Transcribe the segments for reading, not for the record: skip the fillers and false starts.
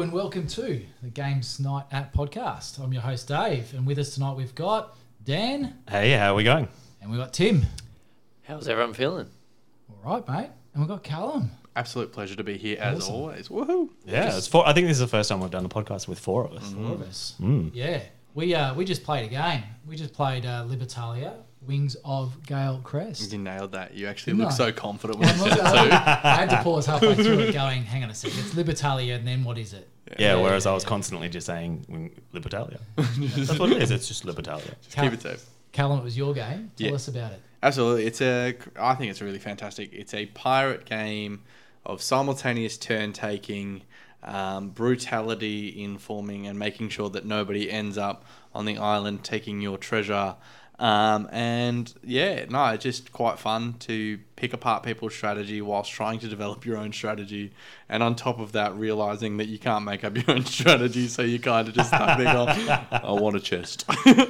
and welcome to the Games Night at podcast. I'm your host Dave, and with us tonight we've got Dan. Hey, how are we going? And we've got Tim. How's everyone feeling? All right, mate. And we've got Callum. Absolute pleasure to be here as Awesome. always. Woohoo! Yeah, it's four. I think this is the first time we've done a podcast with four of us. Four of us. Mm. Yeah. We just played a game. We just played Libertalia, Wings of Gale Crest. You nailed that. You actually No. look so confident when you I said it too. had to pause halfway through it going, hang on a second, it's Libertalia and then what is it? Yeah, whereas I was constantly just saying Libertalia. That's what it is. It's just Libertalia. Just keep it safe. Callum, it was your game. Tell Yeah. us about it. Absolutely. I think it's really fantastic. It's a pirate game of simultaneous turn taking, brutality in forming and making sure that nobody ends up on the island taking your treasure. It's just quite fun to pick apart people's strategy whilst trying to develop your own strategy. And on top of that, realizing that you can't make up your own strategy, so you kind of just start being I want a chest.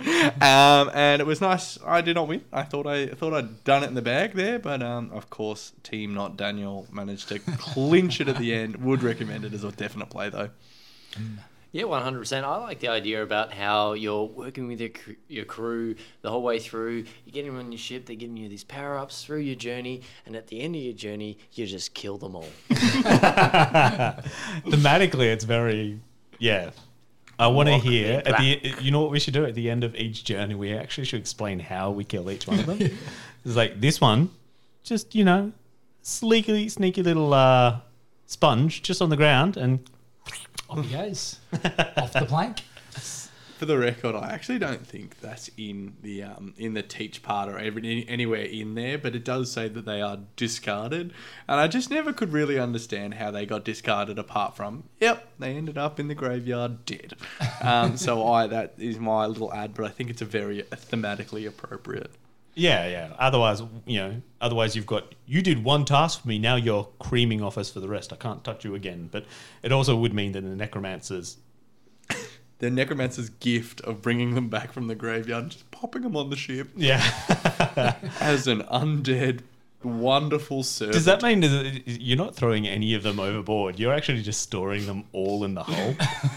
And it was nice. I did not win. I thought I'd done it in the bag there, but of course, team not Daniel managed to clinch it at the end. Would recommend it as a definite play though. Yeah, 100%. I like the idea about how you're working with your crew the whole way through. You're getting on your ship, they're giving you these power-ups through your journey, and at the end of your journey, you just kill them all. Thematically, it's very, I want to hear, Black. you know what we should do at the end of each journey? We actually should explain how we kill each one of them. It's like this one, just, sneaky little sponge just on the ground and... Off he goes. Off the plank. For the record, I actually don't think that's in the teach part or anywhere in there, but it does say that they are discarded, and I just never could really understand how they got discarded apart from, they ended up in the graveyard dead. That is my little ad, but I think it's a very thematically appropriate. Yeah. Otherwise, you did one task for me, now you're creaming off us for the rest. I can't touch you again. But it also would mean that the necromancer's gift of bringing them back from the graveyard, just popping them on the ship. Yeah. As an undead, wonderful servant. Does that mean that you're not throwing any of them overboard? You're actually just storing them all in the hull?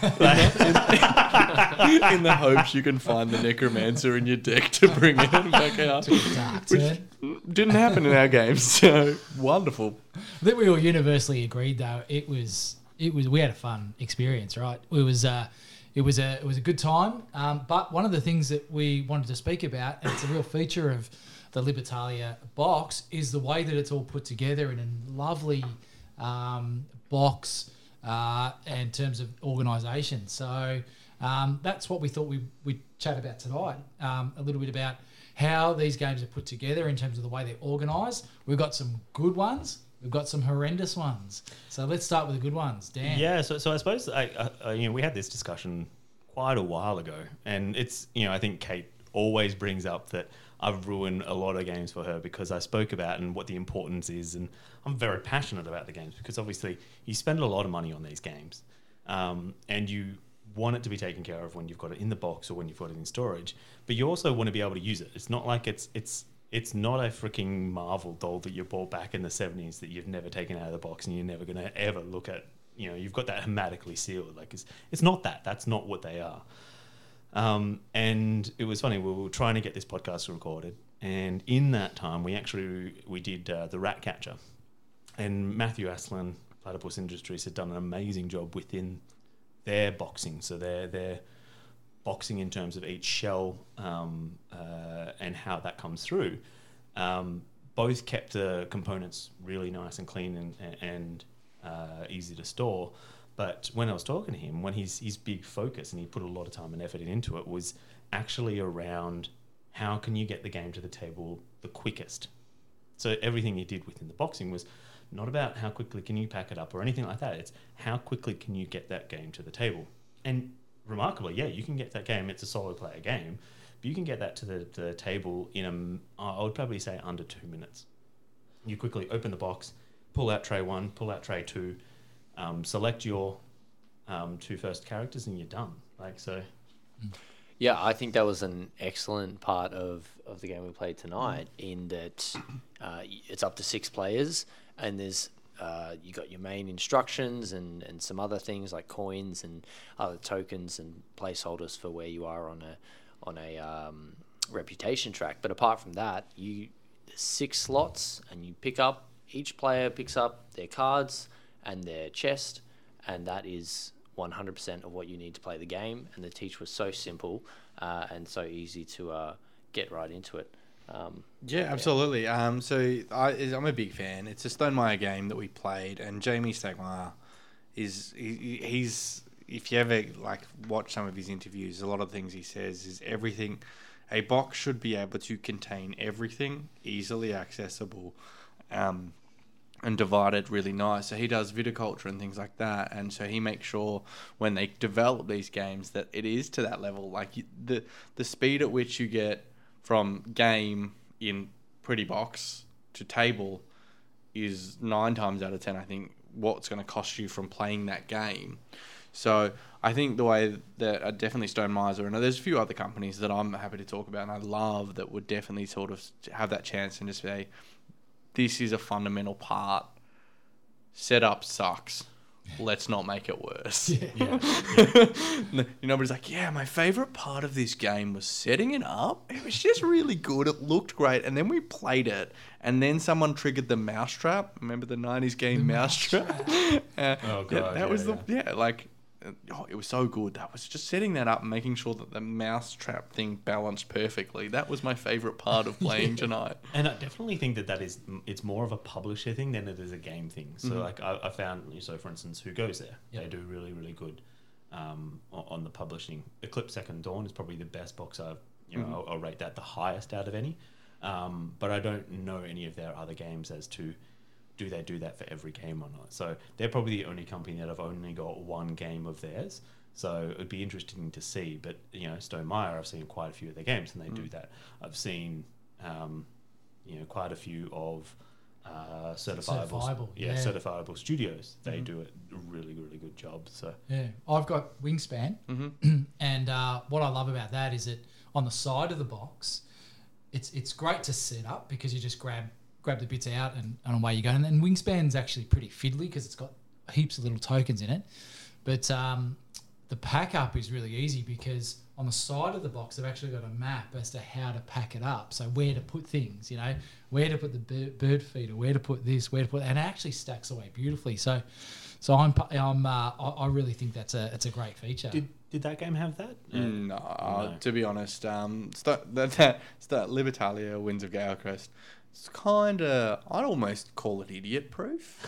In the hopes you can find the necromancer in your deck to bring it back out. Which didn't happen in our games, so wonderful. I think we all universally agreed though we had a fun experience, right? It was a good time. But one of the things that we wanted to speak about, and it's a real feature of the Libertalia box, is the way that it's all put together in a lovely box in terms of organisation. So that's what we thought we'd chat about tonight, a little bit about how these games are put together in terms of the way they're organised. We've got some good ones. We've got some horrendous ones. So let's start with the good ones. Dan. Yeah, so I suppose we had this discussion quite a while ago, and it's I think Kate always brings up that I've ruined a lot of games for her because I spoke about and what the importance is, and I'm very passionate about the games because obviously you spend a lot of money on these games, and you want it to be taken care of when you've got it in the box or when you've got it in storage, but you also want to be able to use it. It's not like it's not a freaking Marvel doll that you bought back in the 70s that you've never taken out of the box and you're never going to ever look at. You've got that hermetically sealed. Like it's not that. That's not what they are. And it was funny. We were trying to get this podcast recorded, and in that time, we did the Rat Catcher, and Matthew Aslan, Platypus Industries, had done an amazing job within their boxing. So their boxing in terms of each shell and how that comes through. Both kept the components really nice and clean and easy to store. But when I was talking to him, when his big focus, and he put a lot of time and effort into it, was actually around how can you get the game to the table the quickest. So everything he did within the boxing was not about how quickly can you pack it up or anything like that. It's how quickly can you get that game to the table. And remarkably, you can get that game. It's a solo player game, but you can get that to the table in I would probably say under 2 minutes. You quickly open the box, pull out tray 1, pull out tray 2, select your 2 first characters, and you're done. Yeah, I think that was an excellent part of the game we played tonight, in that it's up to 6 players, and there's you got your main instructions and some other things like coins and other tokens and placeholders for where you are on a reputation track. But apart from that, there's 6 slots, and each player picks up their cards and their chest, and that is 100% of what you need to play the game. And the teach was so simple and so easy to get right into it. Yeah, absolutely. So I'm a big fan. It's a Stonemaier game that we played, and Jamie Stegmaier he's if you ever watch some of his interviews, a lot of the things he says is everything. A box should be able to contain everything, easily accessible, and divided really nice. So he does viticulture and things like that, and so he makes sure when they develop these games that it is to that level. The speed at which you get from game in Pretty Box to table is 9 times out of 10, I think, what's going to cost you from playing that game. So I think the way that definitely Stonemaier, and there's a few other companies that I'm happy to talk about and I love that would definitely sort of have that chance and just say, this is a fundamental part. Setup sucks. Let's not make it worse. Nobody's like, yeah, my favorite part of this game was setting it up. It was just really good. It looked great. And then we played it. And then someone triggered the mousetrap. Remember the 90s game Mousetrap? Oh, God. It was so good. That was just setting that up and making sure that the mousetrap thing balanced perfectly. That was my favorite part of playing tonight. And I definitely think it's more of a publisher thing than it is a game thing. So I found, for instance, Who Goes There? Yep. They do really, really good on the publishing. Eclipse Second Dawn is probably the best box I'll rate that the highest out of any. But I don't know any of their other games as to do they do that for every game or not. So they're probably the only company that have only got one game of theirs. So it'd be interesting to see. But, Stonemaier, I've seen quite a few of their games and they do that. I've seen, quite a few of certifiable studios. They do a really, really good job. So yeah, I've got Wingspan. And what I love about that is that on the side of the box, it's great to set up because you just grab the bits out and away you go. And then Wingspan's actually pretty fiddly because it's got heaps of little tokens in it. But the pack up is really easy because on the side of the box, they've actually got a map as to how to pack it up. So where to put things, where to put the bird feeder, where to put this, and it actually stacks away beautifully. So I really think it's a great feature. Did that game have that? No. To be honest, Libertalia Winds of Galecrest. It's kind of, I'd almost call it idiot-proof.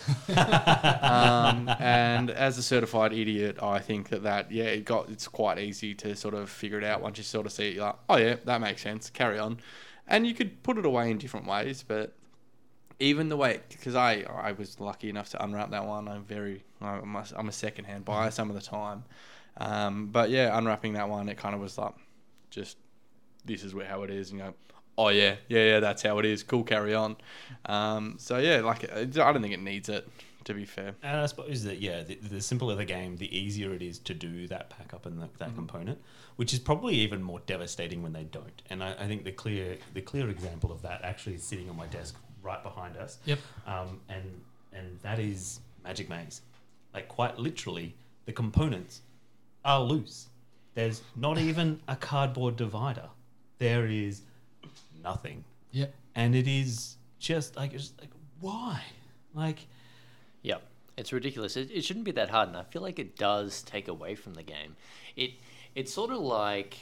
And as a certified idiot, I think it's quite easy to sort of figure it out once you sort of see it. You're like, oh yeah, that makes sense, carry on. And you could put it away in different ways, but even the way, because I was lucky enough to unwrap that one, I'm a second-hand buyer some of the time. But yeah, unwrapping that one, it kind of was like, just, this is how it is, oh yeah, that's how it is. Cool, carry on. So yeah, I don't think it needs it, to be fair. And I suppose that the simpler the game, the easier it is to do that pack up and that component, which is probably even more devastating when they don't. And I think the clear example of that actually is sitting on my desk right behind us. Yep. And that is Magic Maze. Quite literally, the components are loose. There's not even a cardboard divider. There is nothing. Yep. And it is just why? Yep. It's ridiculous. It shouldn't be that hard, and I feel like it does take away from the game. It's sort of like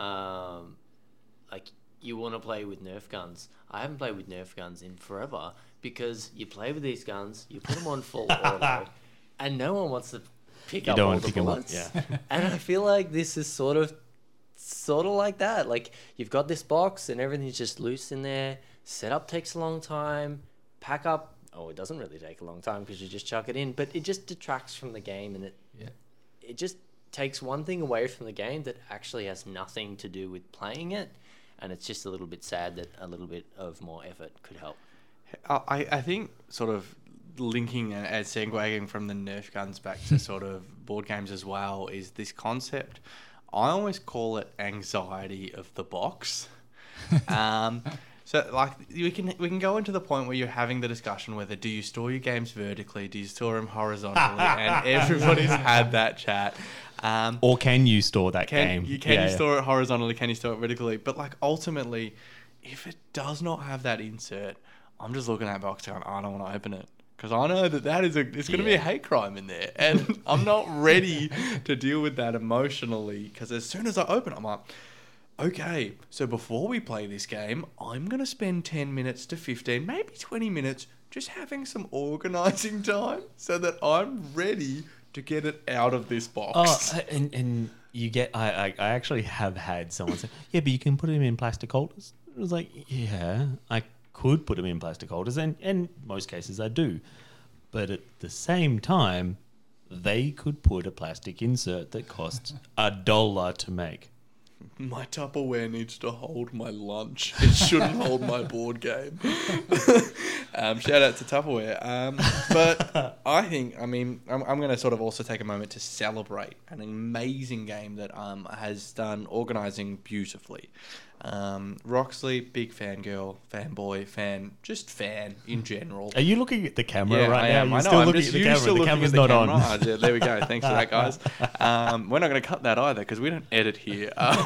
you want to play with Nerf guns. I haven't played with Nerf guns in forever because you play with these guns, you put them on full auto, and no one wants to pick up all the bullets. Yeah. And I feel like this is sort of like that. You've got this box and everything's just loose in there. Setup takes a long time. Pack up, it doesn't really take a long time because you just chuck it in. But it just detracts from the game, and it just takes one thing away from the game that actually has nothing to do with playing it. And it's just a little bit sad that a little bit of more effort could help. I think sort of linking and segueing from the Nerf guns back to sort of board games as well is this concept. I always call it anxiety of the box. So So like we can go into the point where you're having the discussion whether do you store your games vertically, do you store them horizontally, and everybody's had that chat. Or can you store that game? Can you store it horizontally? Can you store it vertically? But like ultimately, if it does not have that insert, I'm just looking at that box going, I don't want to open it. Because I know that is it's going to be a hate crime in there. And I'm not ready to deal with that emotionally. Because as soon as I open it, I'm like, okay, so before we play this game, I'm going to spend 10 minutes to 15, maybe 20 minutes just having some organising time so that I'm ready to get it out of this box. Oh, and you get... I actually have had someone say, yeah, but you can put them in plastic holders. I was like, yeah, I could put them in plastic holders, and in most cases I do. But at the same time, they could put a plastic insert that costs $1 to make. My Tupperware needs to hold my lunch. It shouldn't hold my board game. Shout out to Tupperware. But I think, I'm going to sort of also take a moment to celebrate an amazing game that has done organising beautifully. Roxley, big fangirl, fanboy, fan in general. Are you looking at the camera right I am. now? I know. Still I'm looking just at the camera. still The looking camera's at the not camera. on. Oh, yeah, there we go. Thanks for that, guys. We're not going to cut that either because we don't edit here.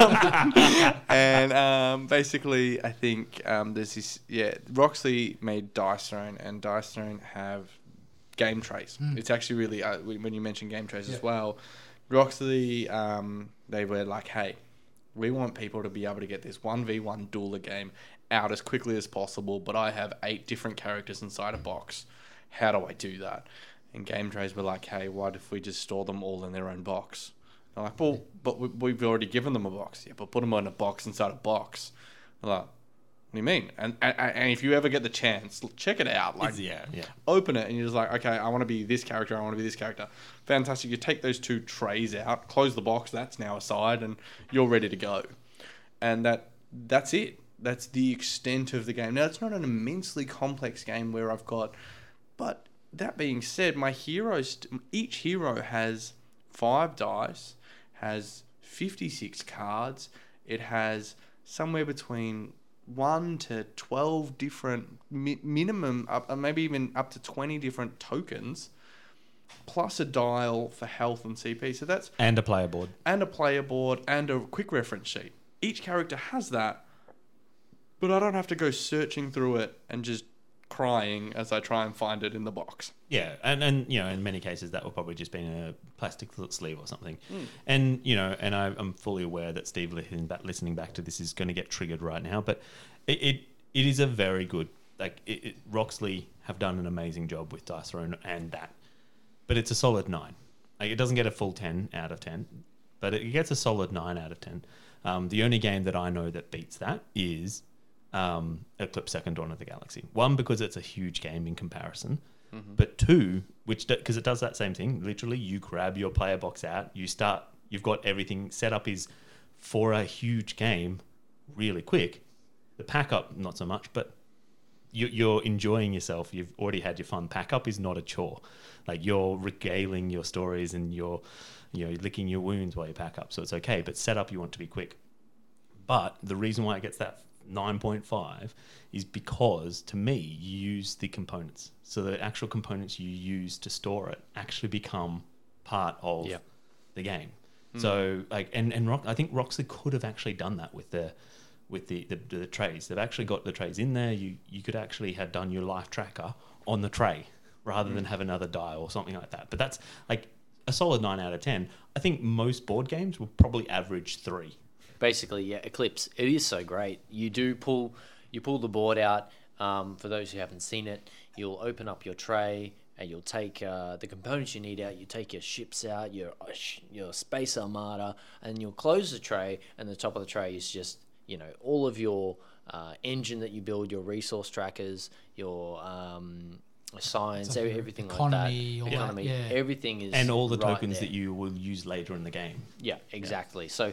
And basically, I think there's this. Yeah, Roxley made Dice Throne, and Dice Throne have game trays. It's actually really when you mention game trays as well. Roxley, they were like, hey, we want people to be able to get this 1v1 dueler game out as quickly as possible, but I have 8 different characters inside a box. How do I do that? And game trays were like, hey, what if we just store them all in their own box? They're like, well, but we've already given them a box. Yeah, but put them in a box inside a box. They're like, what do you mean? And if you ever get the chance, check it out. Like, open it and you're just like, okay, I want to be this character. I want to be this character. Fantastic. You take those 2 trays out, close the box. That's now aside, and you're ready to go. And that's it. That's the extent of the game. Now, it's not an immensely complex game where I've got, but that being said, my heroes, each hero has 5 dice, has 56 cards. It has somewhere between 1 to 12 different minimum, maybe even up to 20 different tokens, plus a dial for health and CP. So that's and a player board, and a quick reference sheet. Each character has that, but I don't have to go searching through it and just crying as I try and find it in the box. Yeah, and you know, in many cases that will probably just be in a plastic sleeve or something. And you know, and I'm fully aware that Steve listening back to this is going to get triggered right now, but it is a very good, like Roxley have done an amazing job with Dice Throne and that, but it's a solid 9. Like, it doesn't get a full 10 out of 10, but it gets a solid 9 out of 10. The only game that I know that beats that is Eclipse Second Dawn of the Galaxy. 1, because it's a huge game in comparison, but 2, because it does that same thing. Literally, you grab your player box out, you've got everything set up is for a huge game really quick. The pack up, not so much, but you're enjoying yourself. You've already had your fun. Pack up is not a chore. Like, you're regaling your stories and you're licking your wounds while you pack up, so it's okay. But set up, you want to be quick. But the reason why it gets that 9.5 is because, to me, you use the components. So the actual components you use to store it actually become part of the game. So, like, and I think Roxley could have actually done that with the trays. They've actually got the trays in there. You could actually have done your life tracker on the tray rather than have another dial or something like that. But that's like a solid 9 out of 10. I think most board games will probably average 3. Basically, yeah, Eclipse. It is so great. You pull the board out. For those who haven't seen it, you'll open up your tray and you'll take the components you need out. You take your ships out, your space armada, and you'll close the tray. And the top of the tray is just, you know, all of your engine that you build, your resource trackers, your science, everything economy, like that. Economy, everything is, and all the right tokens there. that you will use later in the game. Yeah, exactly. So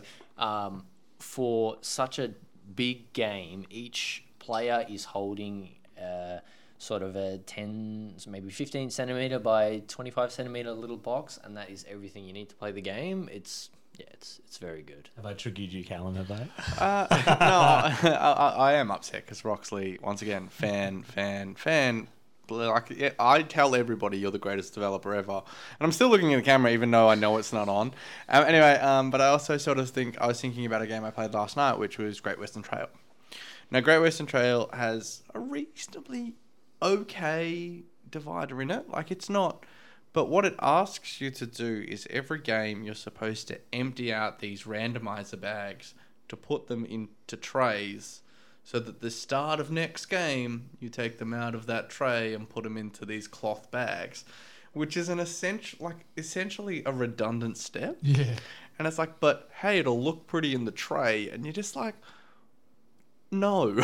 for such a big game, each player is holding sort of a 10, maybe 15 centimeter by 25 centimeter little box, and that is everything you need to play the game. It's Yeah, it's very good. Have I triggered you, Callum? Have I? No, I am upset because Roxley, once again, fan. Like, yeah, I tell everybody you're the greatest developer ever, and I'm still looking at the camera even though I know it's not on. Anyway, but I also sort of I was thinking about a game I played last night, which was Great Western Trail. Now, Great Western Trail has a reasonably okay divider in it. Like, it's not... But what it asks you to do is every game you're supposed to empty out these randomizer bags to put them into trays so that the start of next game, you take them out of that tray and put them into these cloth bags, which is essentially a redundant step. Yeah. And it's like, but hey, it'll look pretty in the tray. And you're just like, no.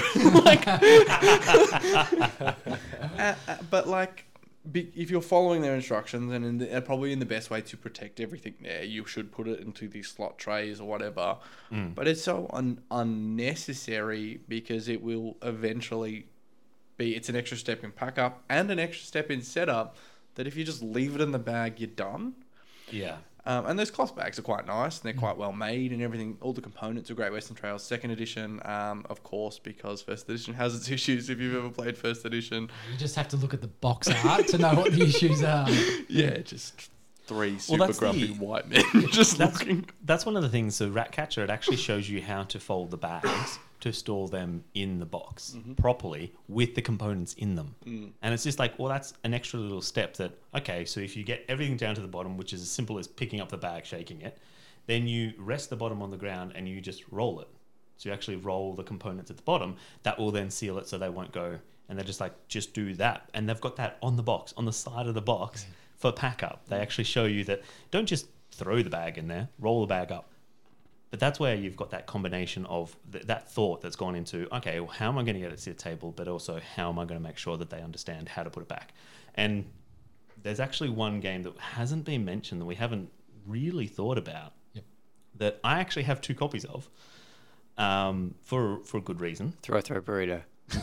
But like, if you're following their instructions and probably in the best way to protect everything there, you should put it into these slot trays or whatever. But it's so unnecessary because it will eventually it's an extra step in pack up and an extra step in setup that if you just leave it in the bag, you're done. Yeah. And those cloth bags are quite nice and they're quite well made and everything. All the components are Great Western Trail 2nd edition, of course, because 1st edition has its issues if you've ever played 1st edition. You just have to look at the box art to know what the issues are. Yeah, just 3 super grumpy white men just looking. That's one of the things. So Ratcatcher, it actually shows you how to fold the bags to store them in the box properly with the components in them. And it's just like, well, that's an extra little step that, okay, so if you get everything down to the bottom, which is as simple as picking up the bag, shaking it, then you rest the bottom on the ground and you just roll it. So you actually roll the components at the bottom. That will then seal it so they won't go. And they're just like, just do that. And they've got that on the box, on the side of the box for pack up. They actually show you that don't just throw the bag in there, roll the bag up. But that's where you've got that combination of that thought that's gone into, okay, well, how am I going to get it to the table, but also how am I going to make sure that they understand how to put it back? And there's actually one game that hasn't been mentioned that we haven't really thought about that I actually have 2 copies of for a good reason. Throw burrito.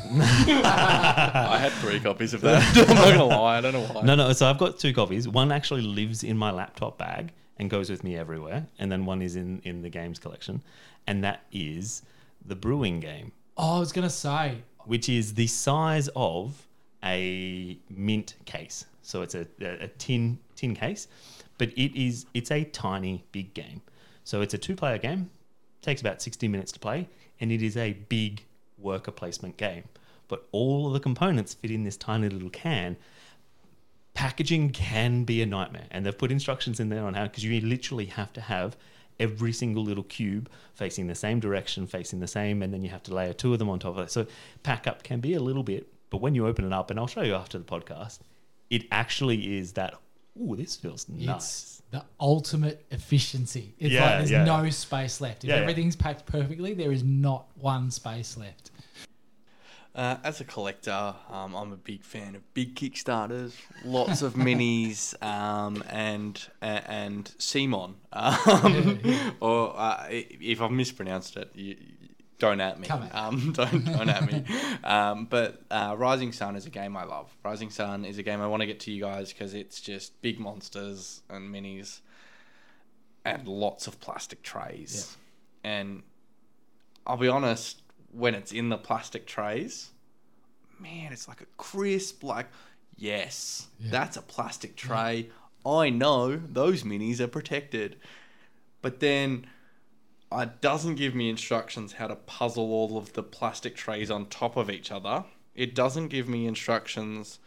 I had 3 copies of that. I'm not going to lie. I don't know why. No. So I've got 2 copies. One actually lives in my laptop bag and goes with me everywhere. And then one is in the games collection. And that is the brewing game. Oh, I was going to say. Which is the size of a mint case. So it's a tin case. But it's a tiny, big game. So it's a 2-player game. Takes about 60 minutes to play. And it is a big worker placement game. But all of the components fit in this tiny little can. Packaging can be a nightmare, and they've put instructions in there on how, because you literally have to have every single little cube facing the same direction, facing the same, and then you have to layer 2 of them on top of it. So pack up can be a little bit, but when you open it up, and I'll show you after the podcast, it actually is that, ooh, this feels nice. It's the ultimate efficiency. It's like there's no space left. If everything's packed perfectly, there is not one space left. As a collector, I'm a big fan of big Kickstarters, lots of minis, and Simon. Or if I've mispronounced it, don't at me. Don't at me. But Rising Sun is a game I love. Rising Sun is a game I want to get to you guys because it's just big monsters and minis and lots of plastic trays. Yeah. And I'll be honest, when it's in the plastic trays, man, it's like a crisp, like, yes, that's a plastic tray. Yeah. I know those minis are protected. But then it doesn't give me instructions how to puzzle all of the plastic trays on top of each other. It doesn't give me instructions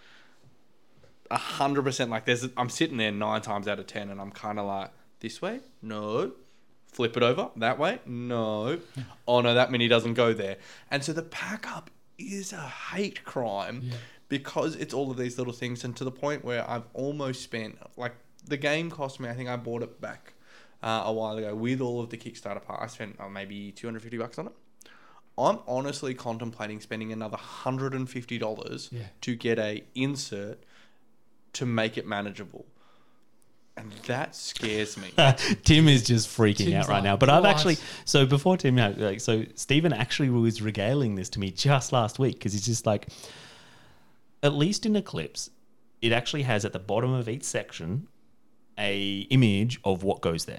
100%. Like, I'm sitting there 9 times out of 10 and I'm kind of like, this way? No. Flip it over. That way? No. Oh, no, that mini doesn't go there. And so the pack up is a hate crime because it's all of these little things. And to the point where I've almost spent, like, the game cost me, I think I bought it back a while ago with all of the Kickstarter part. I spent maybe $250 on it. I'm honestly contemplating spending another $150 to get a insert to make it manageable. And that scares me. Tim is just freaking out right like, now. But I've actually, so before Tim, so Stephen actually was regaling this to me just last week because he's just like, at least in Eclipse, it actually has at the bottom of each section a image of what goes there.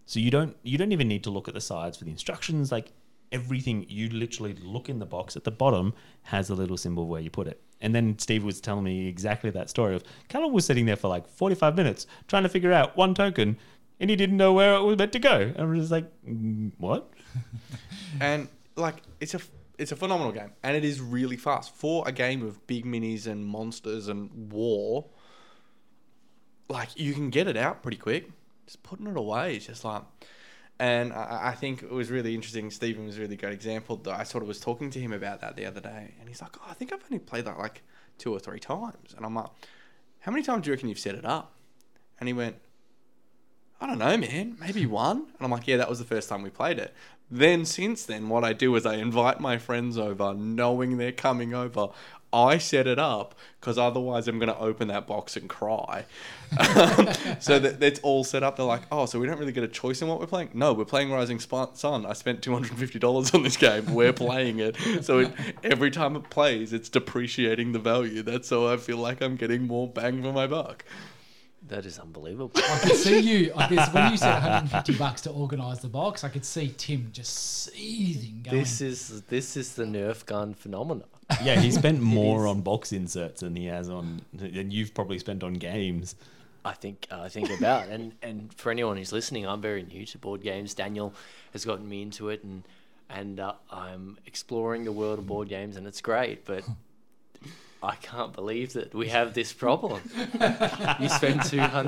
So you don't even need to look at the sides for the instructions. Like everything, you literally look in the box at the bottom has a little symbol where you put it. And then Steve was telling me exactly that story of Callum was sitting there for like 45 minutes trying to figure out one token, and he didn't know where it was meant to go. And I was just like, what? And like it's a phenomenal game, and it is really fast for a game of big minis and monsters and war. Like you can get it out pretty quick. Just putting it away is just like, and I think it was really interesting. Stephen was a really great example. I sort of was talking to him about that the other day, and he's like, "Oh, I think I've only played that like 2 or 3 times." And I'm like, "How many times do you reckon you've set it up?" And he went, "I don't know, man, maybe 1." And I'm like, "Yeah, that was the first time we played it." Then since then, what I do is I invite my friends over, knowing they're coming over. I set it up because otherwise I'm going to open that box and cry. So that's all set up. They're like, oh, so we don't really get a choice in what we're playing? No, we're playing Rising Sun. I spent $250 on this game. We're playing it. So every time it plays, it's depreciating the value. That's so I feel like I'm getting more bang for my buck. That is unbelievable. I could see you. I guess when you said $150 to organise the box, I could see Tim just seething. Going, This is the Nerf gun phenomenon. Yeah, he spent more on box inserts than you've probably spent on games. I think about and for anyone who's listening, I'm very new to board games. Daniel has gotten me into it, and I'm exploring the world of board games, and it's great. But I can't believe that we have this problem. You spend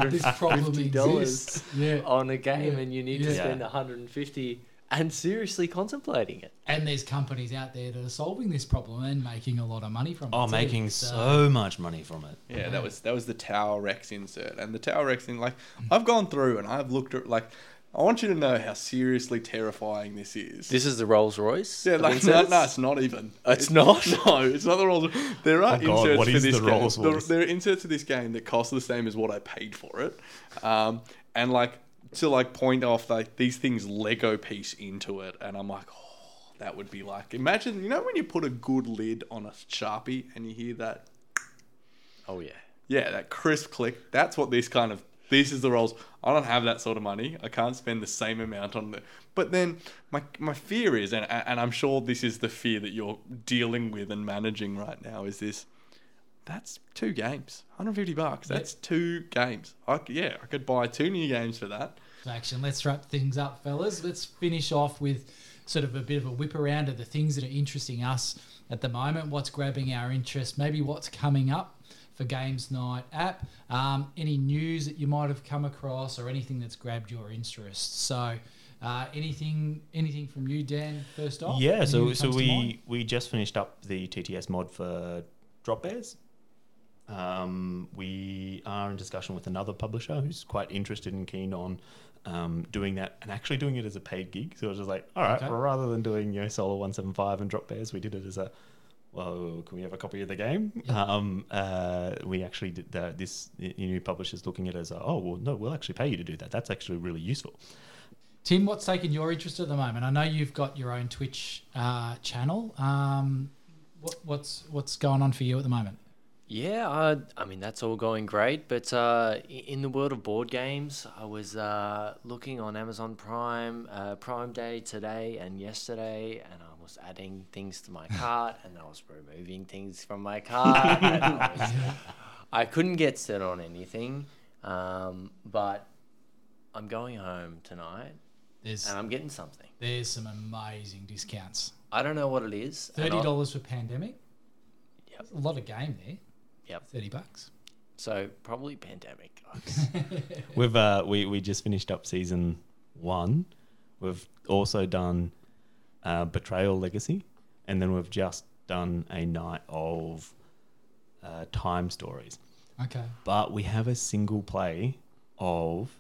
$250 on a game, and you need to spend $150 and seriously contemplating it. And there's companies out there that are solving this problem and making a lot of money from it. Oh, too. making so much money from it. Yeah, that was the Tower Rex insert. And the Tower Rex thing, like, I've gone through and I've looked at, like, I want you to know how seriously terrifying this is. This is the Rolls Royce? Yeah, like, no, it's not even. It's not? No, it's not the Rolls Royce. There are inserts what for is this the game. Rolls Royce? There are inserts for this game that cost the same as what I paid for it. And, like, to, like, point off, like, these things Lego piece into it. And I'm like, oh, that would be like... Imagine, you know when you put a good lid on a Sharpie and you hear that... Oh, yeah. Yeah, that crisp click. That's what this is the Rolls. I don't have that sort of money. I can't spend the same amount on it. But then my fear is, and I'm sure this is the fear that you're dealing with and managing right now, is this. That's 2 games. $150. That's 2 games. I could buy 2 new games for that. Action. Let's wrap things up, fellas. Let's finish off with sort of a bit of a whip around of the things that are interesting us at the moment. What's grabbing our interest? Maybe what's coming up for Games Night app. Any news that you might have come across or anything that's grabbed your interest. So anything from you, Dan, first off? Yeah, so Anything we just finished up the TTS mod for Drop Bears. We are in discussion with another publisher who's quite interested and keen on doing that and actually doing it as a paid gig. So I was just like, all right, well, rather than doing Solar 175 and Drop Bears, we did it as a, well, can we have a copy of the game? Yeah. We actually did this new publisher's looking at it as, we'll actually pay you to do that. That's actually really useful. Tim, what's taken your interest at the moment? I know you've got your own Twitch channel. What's going on for you at the moment? Yeah, I mean, that's all going great. But in the world of board games, I was looking on Amazon Prime, Prime Day today and yesterday, and I was adding things to my cart, and I was removing things from my cart. And I couldn't get set on anything, but I'm going home tonight, and I'm getting something. There's some amazing discounts. I don't know what it is. $30 for Pandemic. Yep. That's a lot of game there. Yep. $30. So probably Pandemic, guys. We just finished up season 1. We've also done Betrayal Legacy, and then we've just done a night of Time Stories. Okay. But we have a single play of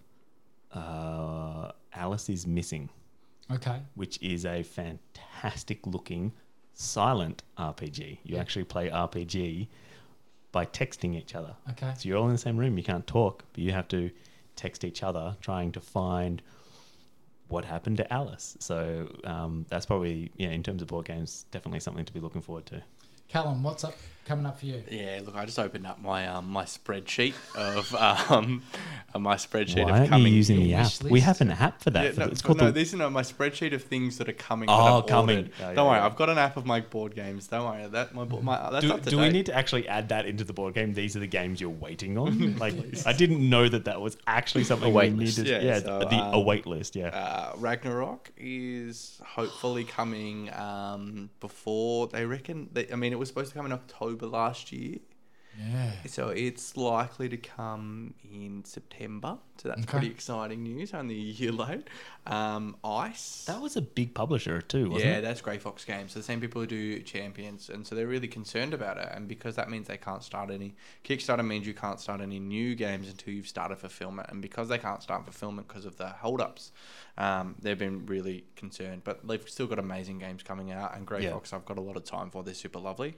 Alice is Missing. Okay. Which is a fantastic looking silent RPG. You actually play RPG by texting each other. Okay. So you're all in the same room. You can't talk, but you have to text each other trying to find what happened to Alice. So that's probably, in terms of board games, definitely something to be looking forward to. Callum, what's coming up for you? Yeah, look, I just opened up my my spreadsheet of my spreadsheet Why of aren't you coming. using the your app? wish We list. have an app for that. Yeah, It's called the... this is my spreadsheet of things that are coming. Oh, that I've coming. ordered. Oh, yeah, Don't worry, yeah. I've got an app of my board games. Don't worry, that's up to Do we date. need to actually add that into the board game? These are the games you're waiting on. Like, I didn't know that was actually something wait we list. needed. Yeah, Yeah, so, a wait list. Yeah. Ragnarok is hopefully coming before they reckon. I mean, it was supposed to come in October last year. Yeah. So it's likely to come in September. So that's Okay. pretty exciting news. Only a year late. Ice. That was a big publisher too, wasn't Yeah, it? that's Grey Fox Games. So the same people who do Champions, and so they're really concerned about it. And because that means they can't start any Kickstarter means you can't start any new games until you've started fulfillment. And because they can't start fulfillment because of the holdups, they've been really concerned. But they've still got amazing games coming out. And Grey Yeah. Fox, I've got a lot of time for. They're super lovely.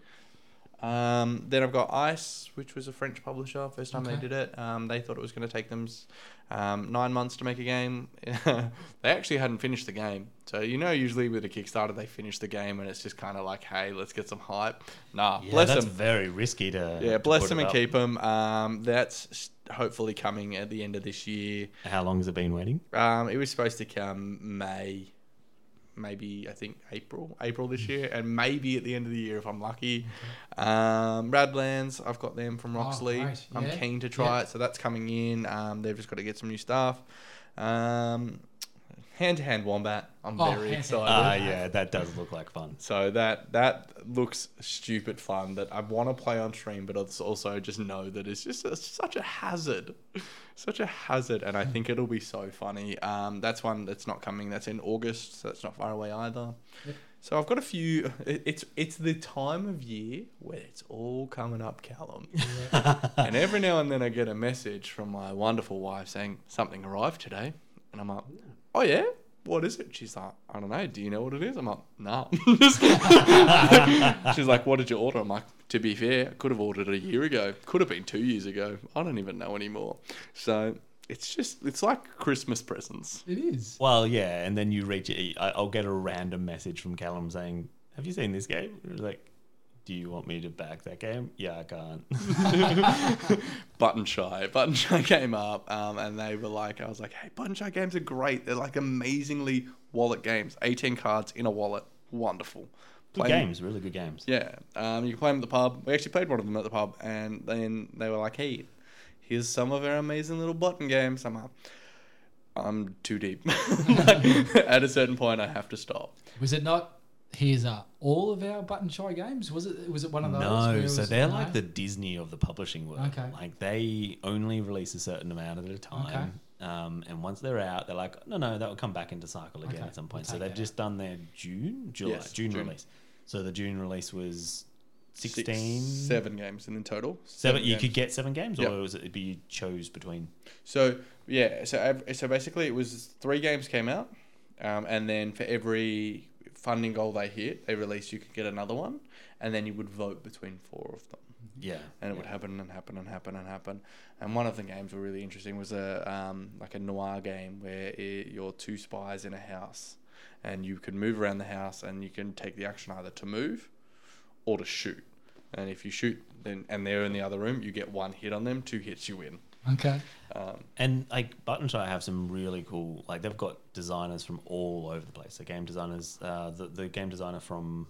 Then I've got Ice, which was a French publisher. First time they Okay. did it. They thought it was going to take them 9 months to make a game. They actually hadn't finished the game. So, usually with a Kickstarter, they finish the game and it's just kind of like, hey, let's get some hype. Nah, Yeah, bless that's them. very risky to. Yeah, to bless put them it and up. keep them. That's hopefully coming at the end of this year. How long has it been waiting? It was supposed to come May, maybe I think April this year, and maybe at the end of the year if I'm lucky. Radlands, I've got them from Roxley. great. I'm Yeah. keen to try it, so that's coming in. They've just got to get some new stuff. Hand-to-hand Wombat, I'm very Hand-to-Hand. excited. Yeah, that does look like fun. So that looks stupid fun that I want to play on stream, but it's also just know that it's just such a hazard, and I think it'll be so funny. That's one that's not coming. That's in August, so that's not far away either. Yep. So I've got a few. It's the time of year where it's all coming up, Callum. And every now and then I get a message from my wonderful wife saying something arrived today, and I'm like, oh yeah. What is it? She's like, I don't know. Do you know what it is? I'm like, nah. She's like, what did you order? I'm like, to be fair, I could have ordered it a year ago. Could have been 2 years ago. I don't even know anymore. So it's like Christmas presents. It is. Well, yeah, and then you reach it. I'll get a random message from Callum saying, "Have you seen this game?" You're like, do you want me to back that game? Yeah, I can't. Button Shy came up, and they were like, I was like, hey, Button Shy games are great. They're like amazingly wallet games. 18 cards in a wallet. Wonderful. Good games, really good games. Yeah. You can play them at the pub. We actually played one of them at the pub, and then they were like, hey, here's some of our amazing little button games. I'm too deep. At a certain point, I have to stop. Was it not? Here's all of our Button Shy games. Was it one of those? where No, it so was- they're no? like the Disney of the publishing world. Okay. Like they only release a certain amount at a time. And once they're out, they're like, no, that will come back into cycle again Okay, at some point. we'll So take they've it just done their June June. release. So the June release was 16. 7 games in total. Seven. You games. could get 7 games, Yep. or was it you chose between? So yeah, so basically it was 3 games came out, and then for every funding goal they hit, they released, you could get another one, and then you would vote between 4 of them, Yeah. and it would happen and happen and happen and happen. And one of the games were really interesting was a like a noir game where you're 2 spies in a house, and you can move around the house, and you can take the action either to move or to shoot. And if you shoot, then and they're in the other room, you get 1 hit on them. 2 hits, you win. Okay. And like Button Shy have some really cool, like they've got designers from all over the place. The game designers, the game designer from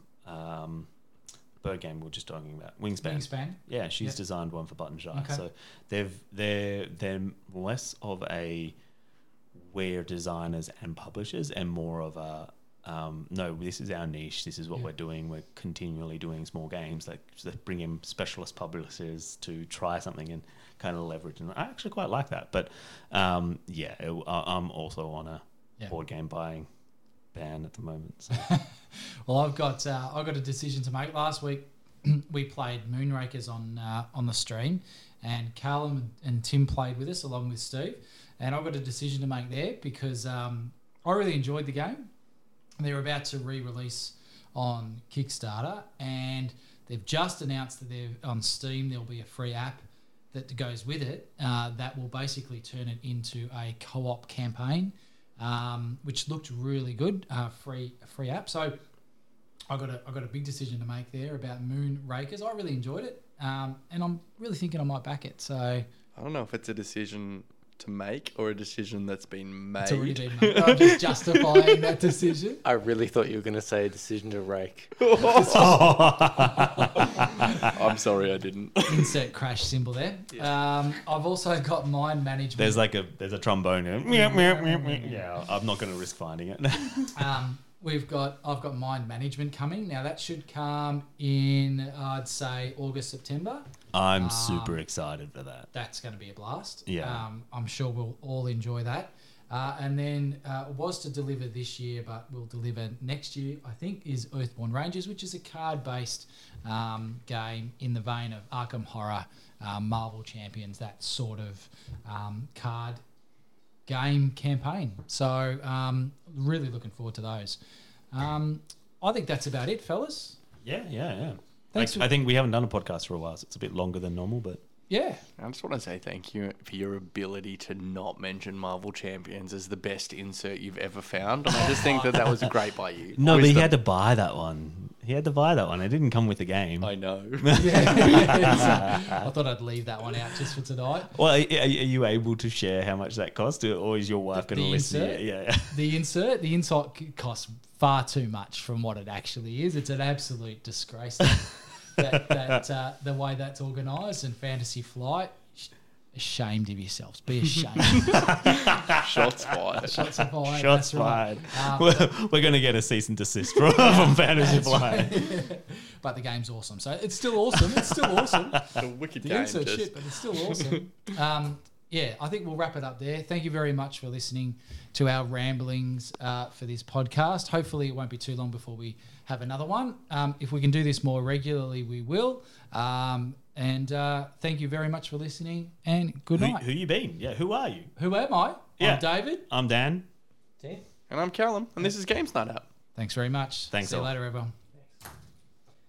Bird Game we were just talking about, Wingspan. Yeah, she's Yep. designed one for Button Shy. Okay. So they're less of a we're designers and publishers and more of a no, this is our niche. This is what Yeah. we're doing. We're continually doing small games. Like so bring in specialist publishers to try something and kind of leverage. And I actually quite like that. But I'm also on a Yeah. board game buying ban at the moment. So. Well, I've got a decision to make. Last week we played Moonrakers on the stream, and Callum and Tim played with us along with Steve. And I've got a decision to make there because I really enjoyed the game. They're about to re-release on Kickstarter, and they've just announced that they're on Steam. There'll be a free app that goes with it that will basically turn it into a co-op campaign, which looked really good. Free app. So I got a big decision to make there about Moon Rakers. I really enjoyed it, and I'm really thinking I might back it. So I don't know if it's a decision to make or a decision that's been made. it's already been made. I'm just justifying that decision. I really thought you were going to say a decision to rake. I'm sorry, I didn't. Insert crash symbol there. I've also got mind management. There's a trombone. Yeah, I'm not going to risk finding it. I've got mind management coming. Now that should come in, I'd say August, September. I'm super excited for that. That's going to be a blast. Yeah. I'm sure we'll all enjoy that. And then was to deliver this year, but we'll deliver next year, I think, is Earthborn Rangers, which is a card-based game in the vein of Arkham Horror, Marvel Champions, that sort of card game campaign. So really looking forward to those. I think that's about it, fellas. Yeah. Thanks I think we haven't done a podcast for a while, so it's a bit longer than normal, but Yeah. I just want to say thank you for your ability to not mention Marvel Champions as the best insert you've ever found. And I just think that was great by you. no, but he Wisdom. had to buy that one. It didn't come with the game. I know. I thought I'd leave that one out just for tonight. Well, are you able to share how much that cost, or is your wife going to The listen? insert? Yeah. The insert costs far too much from what it actually is. It's an absolute disgrace that the way that's organised, and Fantasy Flight. Ashamed of yourselves. Be ashamed. Shots fired. Shots are fired. Shots that's right. fired. We're going to get a cease and desist from Fantasy Flight. But the game's awesome. So it's still awesome. It's still awesome. The wicked The game. insert shit, but it's still awesome. Yeah, I think we'll wrap it up there. Thank you very much for listening to our ramblings for this podcast. Hopefully it won't be too long before we have another one. If we can do this more regularly, we will. And thank you very much for listening, and good night. Who you been? Yeah, who are you? Who am I? Yeah. I'm David. I'm Dan. And I'm Callum, and this is Games Night Out. Thanks very much. Thanks See you all. later, everyone.